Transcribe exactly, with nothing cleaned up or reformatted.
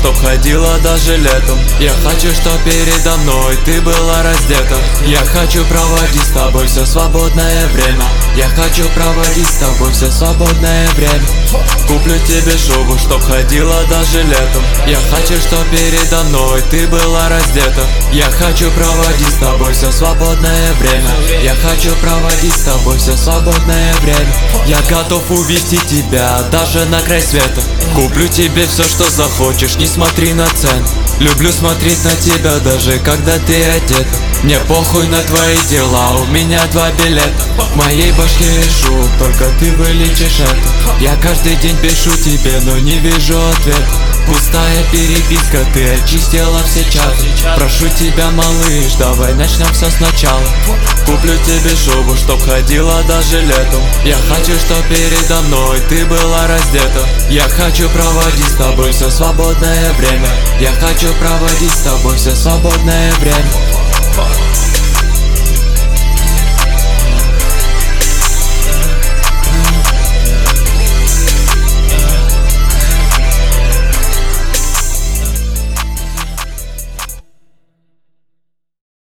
чтоб ходила даже летом. Я хочу, чтоб передо мной ты была раздета. Я хочу проводить с тобой все свободное время. Я хочу проводить с тобой все свободное время. Куплю тебе шубу, чтоб ходила даже летом. Я хочу, чтоб передо мной ты была раздета. Я хочу проводить с тобой все свободное время. Я хочу проводить с тобой все свободное время. Я готов увести тебя даже на край света. Куплю тебе все, что захочешь, не смотри на цену. Люблю смотреть на тебя, даже когда ты одета. Мне похуй на твои дела, у меня два билета. В моей башке решу, только ты вылечишь это. Я каждый день пишу тебе, но не вижу ответа. Пустая переписка, ты очистила все чаты. Прошу тебя, малыш, давай начнем все сначала. Куплю тебе шубу, чтоб ходила даже летом. Я хочу, чтоб передо мной ты была раздета. Я хочу проводить с тобой все свободное время. Я хочу проводить с тобой все свободное время.